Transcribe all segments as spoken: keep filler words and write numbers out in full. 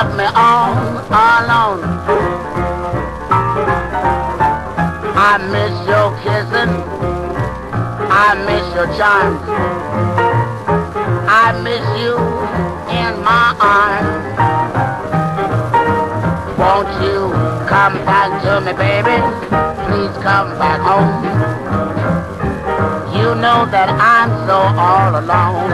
left me all alone. I miss your kissing, I miss your charms, I miss you in my arms. Won't you come back to me, baby? Please come back home. You know that I'm so all alone.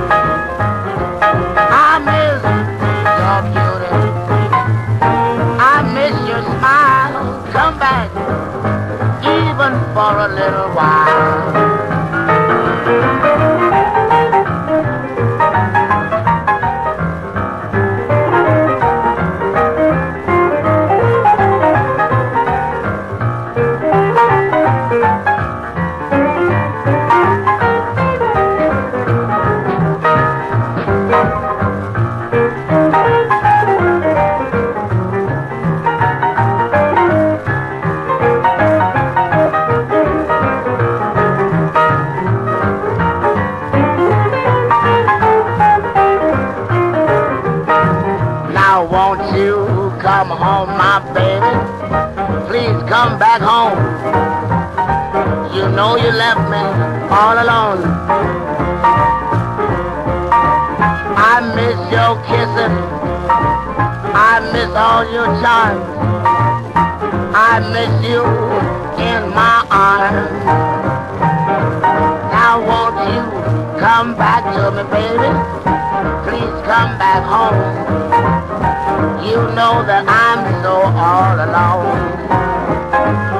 I miss your beauty, I miss your smile. Come back, even for a little while. Won't you come home, my baby? Please come back home. You know you left me all alone. I miss your kissing, I miss all your charms, I miss you in my arms. Now won't you come back to me, baby? Please come back home. You know that I'm so all alone.